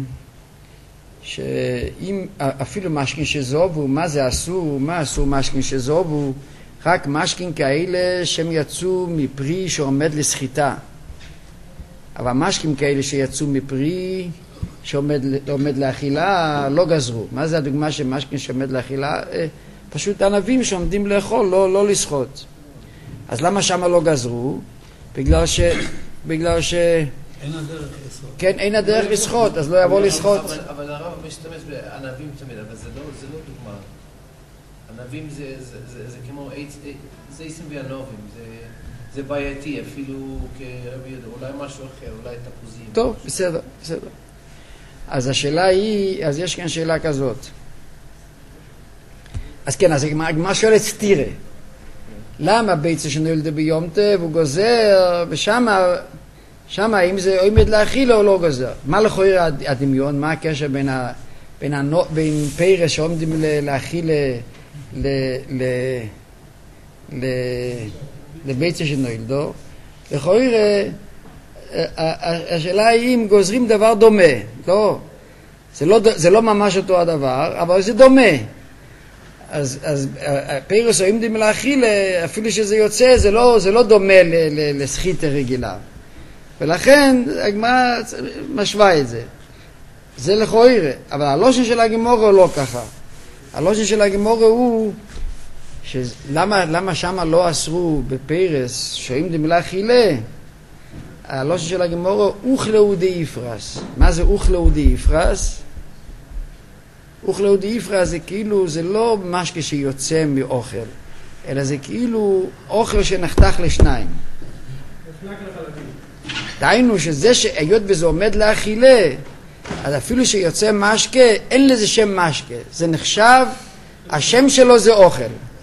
S1: שאם אפילו משכין שזובו, מה זה אסור? מה אסור משכין שזובו? רק משכין כאלה שהם יצאו מפרי שעומד לסחיטה. אבל משכין כאלה שיצאו מפרי שעומד לאכילה לא גזרו. מה זה הדוגמה של משכין שעומד לאכילה? פשוט ענבים שעומדים לאכול, לא, לא לשחוט. אז למה שמה לא גזרו? בגלל ש... בגלל ש...
S7: אין הדרך לשחוט. כן,
S1: אין הדרך לשחוט, אז לא יבוא לשחוט.
S2: אבל, אבל הרב משתמש בענבים תמיד, אבל זה לא, זה לא דוגמה. ענבים זה, זה, זה, זה כמו עץ, זה עיסים וענבים, זה, זה בעייתי, אפילו כרבי יהודה, אולי משהו אחר, אולי תפוזים.
S1: טוב, בסדר, בסדר. אז השאלה היא, אז יש כאן שאלה כזאת. אז כן, אז הגמרא שואלת סתירה. למה ביצה שנולדה ביום טוב הוא גוזר, ושמה, שמה אם זה עומד להאכיל או לא גוזר? מה לכאורה הדמיון? מה הקשר בין, ה, בין, הנו, בין פרס שעומדים להאכיל ל, ל, ל, לביצה שנולדו? לכאורה השאלה היא אם גוזרים דבר דומה. לא, זה לא, זה לא ממש אותו הדבר, אבל זה דומה. אז, אז פרס עומדים להאכיל, אפילו שזה יוצא, זה לא, זה לא דומה ל, ל, לסחיטה רגילה. ולכן הגמרא משווה את זה. זה לכאורה, אבל הלושן של הגמרא הוא לא ככה. הלושן של הגמרא הוא שלמה למה שמה לא אסרו בפרס שעומדים להאכיל? הלושן של הגמרא אוכלו דאיפרס. מה זה אוכלו דאיפרס? אוכלו דאיפרס זה כאילו, זה לא משהו שיוצא מאוכל, אלא זה כאילו אוכל שנחתך לשניים. דהיינו שזה שהיות וזה עומד לאכילה, אז אפילו שיוצא משקה, אין לזה שם משקה. זה נחשב, השם שלו זה אוכל.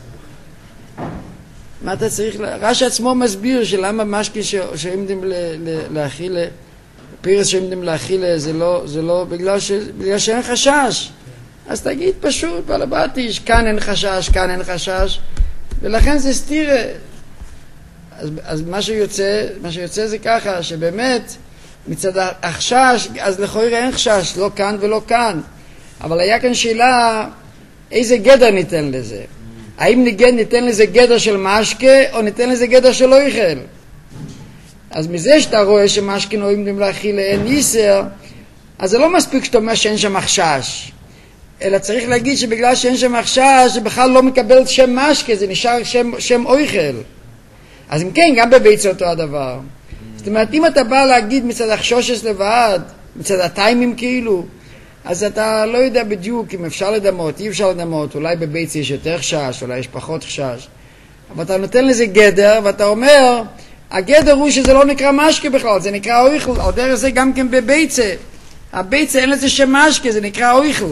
S1: מה אתה צריך? רש"י עצמו מסביר שלמה משקה שעומדים לאכילה, פרס שעומדים לאכילה, זה לא, זה לא בגלל, ש, בגלל שאין חשש. אז תגיד פשוט, בלבטיש, כאן אין חשש, כאן אין חשש, ולכן זה סתירה. אז, אז מה שיוצא, מה שיוצא זה ככה, שבאמת מצד החשש, אז לכאורה אין חשש, לא כאן ולא כאן. אבל היה כאן שאלה, איזה גדר ניתן לזה? האם ניתן, ניתן לזה גדר של משקה, או ניתן לזה גדר של אוכל? אז מזה שאתה רואה שמשקה נועים להכיל אין איסר, אז זה לא מספיק שאתה אומר שאין שם חשש. אלא צריך להגיד שבגלל שאין שם חשש, זה בכלל לא מקבל שם משקה, זה נשאר שם, שם אוכל. אז אם כן, גם בביצה אותו הדבר. זאת אומרת, אם אתה בא להגיד מצד החשושס לבד, מצד הטיימים כאילו, אז אתה לא יודע בדיוק אם אפשר לדמות, אי אפשר לדמות, אולי בביצה יש יותר חשש, אולי יש פחות חשש. אבל אתה נותן לזה גדר, ואתה אומר, הגדר הוא שזה לא נקרא משקה בכלל, זה נקרא אוכל. על דרך זה גם כן בביצה. הביצה אין לזה שם משקה, זה נקרא אוכל.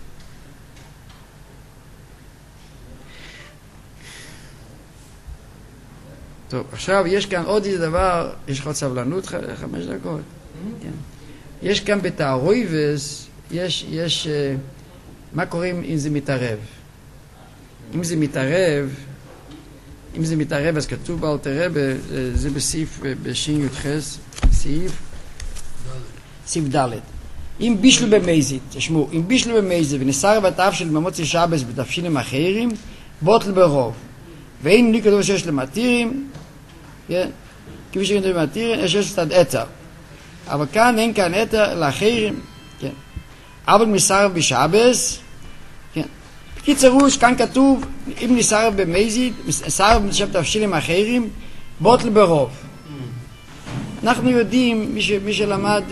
S1: טוב, עכשיו יש כאן עוד איזה דבר, יש לך סבלנות חמש דקות? כן. יש כאן בתערויבס, יש, יש, מה קוראים אם זה מתערב? אם זה מתערב, אם זה מתערב, אז כתוב באלתר רבי, זה בסעיף, בשין י"ח, סעיף, סעיף ד'. אם בישלו במזית, תשמעו, אם בישלו במזית ונסר בתאו של במוצאי שבס בתבשילים אחרים, בוטל ברוב. ואין לי כתוב שיש למתירים, כן? כפי שכתוב למתירים, יש יש את עצר. אבל כאן אין כאן עצר לאחרים, כן? אבל מסרב בשבס, כן? בקיצר רוש, כאן כתוב, אם נסרב במזית, נסרב בתבשילים אחרים, בוטל ברוב. אנחנו יודעים, מי, ש, מי שלמד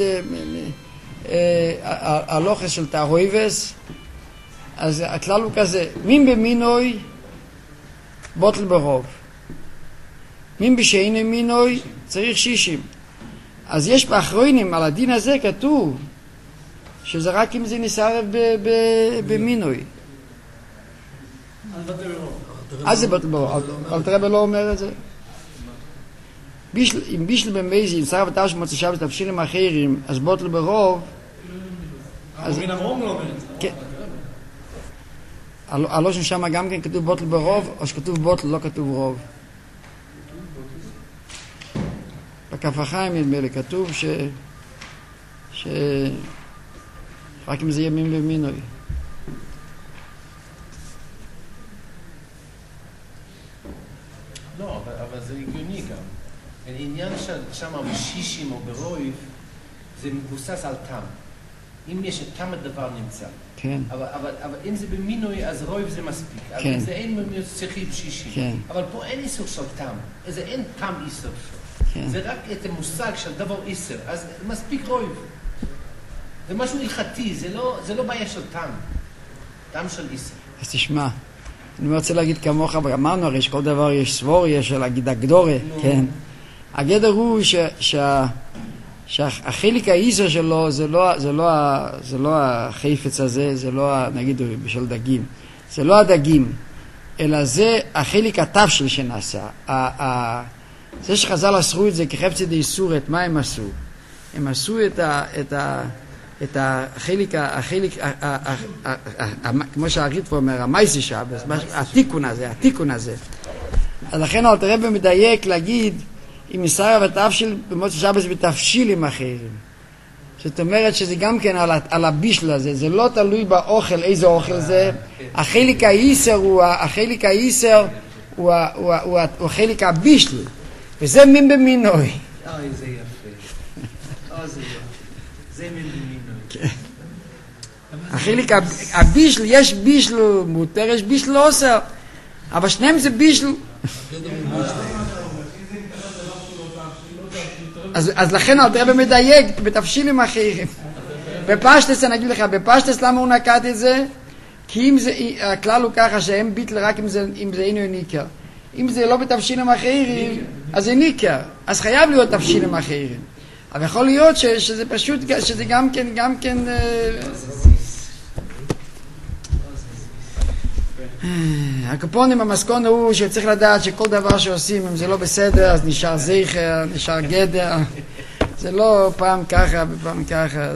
S1: הלוחס של תערויבס, אז הכלל הוא כזה, מין במינוי, בוטל ברוב. מין בשאיני מינוי, צריך שישים. אז יש באחרונים, על הדין הזה כתוב, שזה רק אם זה נסערב במינוי. אז זה בוטל ברוב, אבל תראה לא אומר את זה. אם בישל במייזי, אם שר ותר שמוצא שבת תבשילים אחרים, אז בוטל ברוב, אז...
S5: מן המרום לא אומר את זה.
S1: כן. הלושן שם גם כן כתוב בוטל ברוב, או שכתוב בוטל לא כתוב רוב. בכף החיים נדמה לי כתוב ש... ש... רק אם זה ימים במינוי.
S2: לא, אבל, אבל זה הגיוני גם. העניין שם בשישים או ברויב, זה מבוסס על תם. אם יש תם הדבר נמצא.
S1: כן.
S2: אבל, אבל, אבל אם זה במינוי, אז רויב זה מספיק.
S1: כן.
S2: אז זה אין במינוי צריכים שישים.
S1: כן.
S2: אבל פה אין איסור של תם. זה אין תם איסור.
S1: כן.
S2: זה רק את המושג של דבר איסר. אז מספיק רויב. זה משהו הלכתי, זה לא, זה לא בעיה של תם. תם של איסר.
S1: אז תשמע, אני רוצה להגיד כמוך, אמרנו הרי שכל דבר יש סבור, יש להגיד הגדורה, כן. הגדר הוא ש, שה, שהחלק האיסר שלו זה לא, זה לא, זה לא החפץ הזה, זה לא, נגיד בשביל דגים, זה לא הדגים, אלא זה החלק התבשיל שנעשה. ה, ה, זה שחז"ל אסרו את זה כחפצי דאיסורת, מה הם עשו? הם עשו את ה... את ה את החלק, החלק, כמו שהריטב"א אומר, המייסי שבס, התיקון הזה, התיקון הזה. אז לכן אל תראה במדייק להגיד, אם מסער ותבשיל במוצאי שבת בתבשילים אחרים. זאת אומרת שזה גם כן על, על הבישל הזה, זה לא תלוי באוכל, איזה אוכל זה. החלק האיסר הוא, החלק האיסר הוא, הוא, הוא, הוא החלק הבישל, וזה מין במינוי.
S2: אוי, זה יפה. אוי, זה יפה. זה מין במינוי.
S1: החלק הבישל, יש בישל מותר, יש בישל לא עושה, אבל שניהם זה בישל. אז, אז לכן אל תראה במדייק בתבשילים אחרים. בפשטס, אני אגיד לך, בפשטס למה הוא נקט את זה? כי אם זה, הכלל הוא ככה שהם ביטל רק אם זה, אם זה אינו ניקר. אם זה לא בתבשילים אחרים, אז זה ניקר. אז חייב להיות תבשילים אחרים. אבל יכול להיות ש, שזה פשוט, שזה גם כן, גם כן... הקופונים, המסקון הוא שצריך לדעת שכל דבר שעושים, אם זה לא בסדר, אז נשאר זכר, נשאר גדר. זה לא פעם ככה ופעם ככה.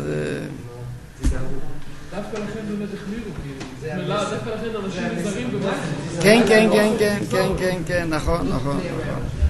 S5: דווקא לכם באמת החמירו, כי דווקא לכם אנשים מזרים במה?
S1: כן, כן, כן, כן, כן, כן, נכון, נכון.